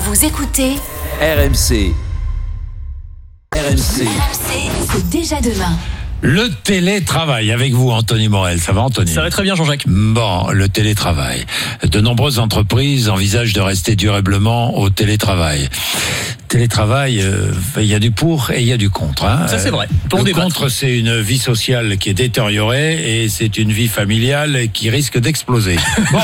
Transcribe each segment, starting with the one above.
Vous écoutez RMC. RMC. C'est déjà demain. Le télétravail avec vous, Anthony Morel. Ça va, Anthony? Ça va très bien, Jean-Jacques. Bon, le télétravail. De nombreuses entreprises envisagent de rester durablement au télétravail. Télétravail, il y a du pour et il y a du contre. Hein. Ça, c'est vrai. Le contre, c'est une vie sociale qui est détériorée et c'est une vie familiale qui risque d'exploser. Bon,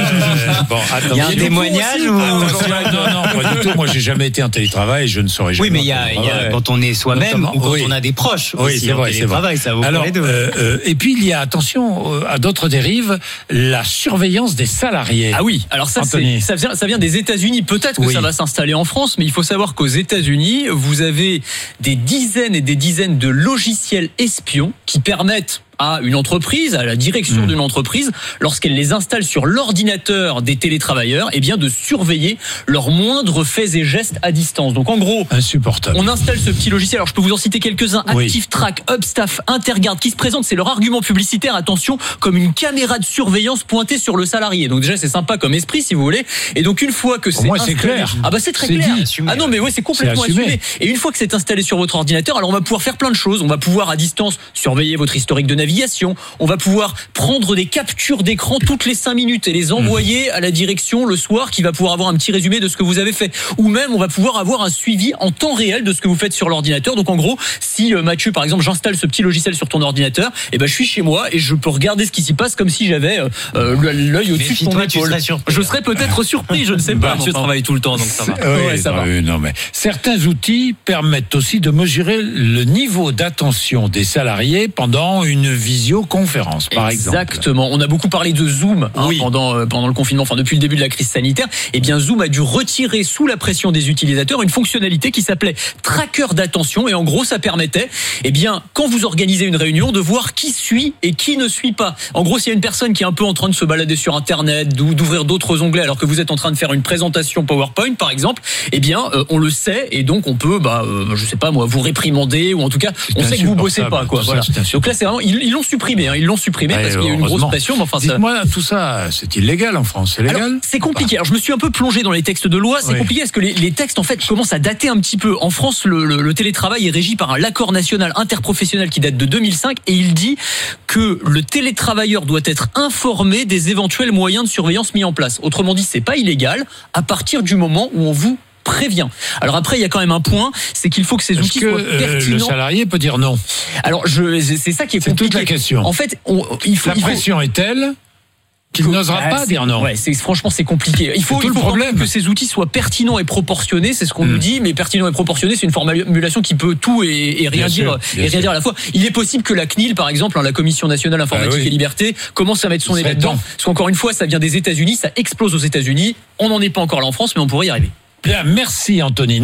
il y a un témoignage ou... Non, pas du tout. Moi, j'ai jamais été en télétravail et je ne saurais jamais. Oui, mais il y a quand on est soi-même ou quand on a des proches aussi. Oui, c'est vrai, c'est vrai. Ça vaut alors, pour les deux. et puis il y a, attention à d'autres dérives, la surveillance des salariés. Ah oui, alors ça vient des États-Unis. Peut-être que ça va s'installer en France, mais il faut savoir qu'aux États-Unis, vous avez des dizaines et des dizaines de logiciels espions qui permettent à une entreprise, à la direction d'une entreprise, lorsqu'elle les installe sur l'ordinateur des télétravailleurs, eh bien de surveiller leurs moindres faits et gestes à distance. Donc en gros, insupportable. On installe ce petit logiciel. Alors je peux vous en citer quelques-uns. ActiveTrack, UpStaff, Interguard, qui se présentent, c'est leur argument publicitaire, attention, comme une caméra de surveillance pointée sur le salarié. Donc déjà c'est sympa comme esprit, si vous voulez. Et donc une fois que c'est installé, c'est clair. Ah bah c'est très clair. Assumé. Ah non mais ouais, c'est complètement assumé. Et une fois que c'est installé sur votre ordinateur, alors on va pouvoir faire plein de choses. On va pouvoir à distance surveiller votre historique de navigation. On va pouvoir prendre des captures d'écran toutes les 5 minutes et les envoyer à la direction le soir, qui va pouvoir avoir un petit résumé de ce que vous avez fait. Ou même, on va pouvoir avoir un suivi en temps réel de ce que vous faites sur l'ordinateur. Donc en gros, si Mathieu, par exemple, j'installe ce petit logiciel sur ton ordinateur, et ben je suis chez moi et je peux regarder ce qui s'y passe comme si j'avais l'œil au-dessus de ton épaule. Je serais peut-être surpris, je ne sais pas. Mathieu travaille tout le temps, donc ça va. Ça va. Non, mais certains outils permettent aussi de mesurer le niveau d'attention des salariés pendant une visioconférence, par exemple. Exactement. On a beaucoup parlé de Zoom pendant le confinement, enfin depuis le début de la crise sanitaire. Eh bien, Zoom a dû retirer sous la pression des utilisateurs une fonctionnalité qui s'appelait tracker d'attention. Et en gros, ça permettait, eh bien, quand vous organisez une réunion, de voir qui suit et qui ne suit pas. En gros, s'il y a une personne qui est un peu en train de se balader sur Internet, d'ouvrir d'autres onglets alors que vous êtes en train de faire une présentation PowerPoint, par exemple, eh bien, on le sait et donc on peut, je sais pas moi, vous réprimander ou en tout cas, on sait que vous bossez pas, quoi. Voilà. Donc là, c'est vraiment, ils l'ont supprimé. Ils l'ont supprimé parce qu'il y a eu une grosse pression. Mais enfin, dites-moi, tout ça, c'est illégal en France. C'est légal? Alors, c'est compliqué. Alors, je me suis un peu plongé dans les textes de loi. C'est compliqué parce que les textes, en fait, commencent à dater un petit peu. En France, le télétravail est régi par l'accord national interprofessionnel qui date de 2005 et il dit que le télétravailleur doit être informé des éventuels moyens de surveillance mis en place. Autrement dit, c'est pas illégal à partir du moment où on vous prévient. Alors après, il y a quand même un point, c'est qu'il faut que ces outils soient pertinents. Le salarié peut dire non. Alors, c'est ça qui est compliqué. C'est toute la question. En fait, la pression est telle qu'il n'osera pas dire non. Ouais, franchement, c'est compliqué. Il faut le problème que ces outils soient pertinents et proportionnés. C'est ce qu'on nous dit, mais pertinent et proportionné, c'est une formulation qui peut tout et rien dire à la fois. Il est possible que la CNIL, par exemple, la Commission nationale informatique et liberté, commence à mettre son nez là-dedans. Parce qu'encore une fois, ça vient des États-Unis, ça explose aux États-Unis. On n'en est pas encore là en France, mais on pourrait y arriver. Bien, merci Anthony.